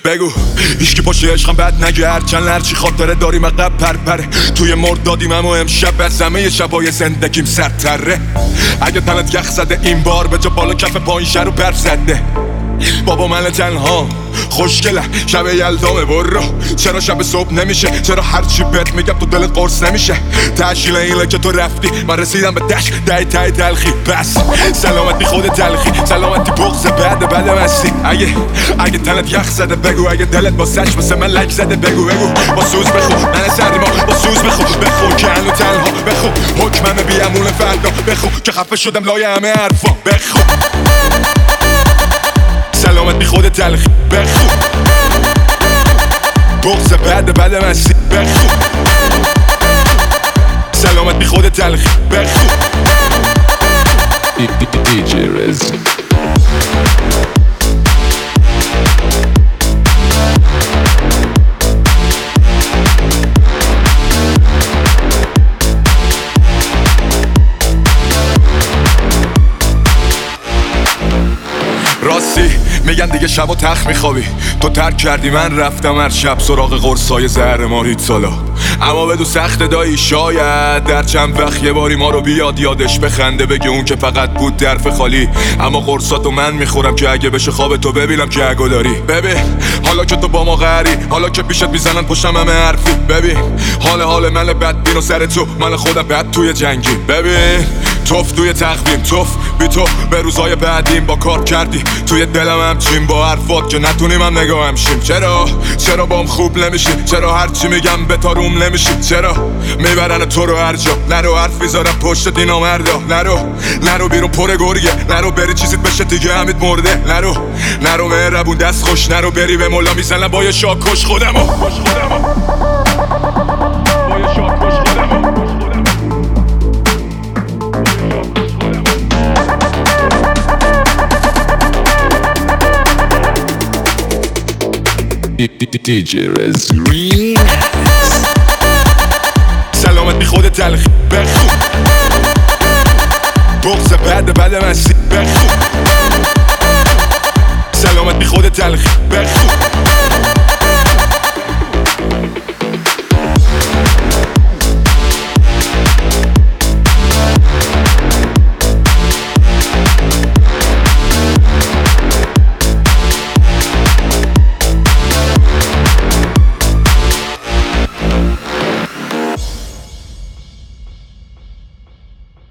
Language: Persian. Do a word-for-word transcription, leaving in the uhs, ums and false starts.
بگو هیچکی پاشه عشقم بد نگه، هرچند هرچی خاطره داریم عقب پرپره. توی مردادیم اما امشب از همه شبای زندگیم سرتره. اگه تنت یخ زده این بار به جا بالا کف پایین شر و برف زده. بابا من تنها خوشگله شب یلدامه برو. چرا شب صبح نمیشه؟ چرا هرچی بهت میگم تو دلت قرص نمیشه؟ تشکیل اینه که تو رفتی من رسیدم به دشت دای تای تلخی. بس سلامتی خود تلخی، سلامتی بغض بعد بد مستی. اگه اگه تنت یخ زده بگو، اگه دلت با سچ مثل من لک زده بگو. بگو با سوز بخو من سرما با سوز بخو بخو که هنو تنها بخو حکمم بیامون فردا بخو که خفه شدم لای همه حرفا بخو. سلامت بی خود تلخی بخو، بغض بعد بد مستی بخو. سلامت بی خود تلخی بخو. دی جی رز راستی میگن دیگه شب و تخت میخوابی، تو ترک کردی من رفتم هر شب سراغ قرصای زهر مارید سالا. اما بدو سخت دایی شاید در چند وقت یه باری ما رو بیاد یادش بخنده بگه اون که فقط بود درف خالی. اما قرصاتو من میخورم که اگه بشه خواب تو ببینم که اگو داری. ببین حالا که تو با ما قهری، حالا که پیشت میزنن پشتم همه حرفی. ببین حال حال من بدبین و سر تو من خودم بد توی جنگی. ببین توف توی تقویم توف بی تو به روزای بعدیم با کار کردی توی دلم همچین با حرفات که نتونیم هم نگاه همشیم. چرا چرا بام خوب نمیشی؟ چرا هرچی میگم به تاروم نمیشی؟ چرا میبرن تو رو هر جا؟ نرو حرف میذارم پشت دینا مردا. نرو نرو بیرون پر گرگه، نرو بری چیزیت بشه دیگه همید مرده. نرو نرو مهربون دست خوش، نرو بری به مولا میزنم با یه شاکش خودمو با یه شاکش خودمو. دی جی رز سلامت بی خود تلخی بخو، بغض بعد بد مستی بخو. سلامت بی خود تلخی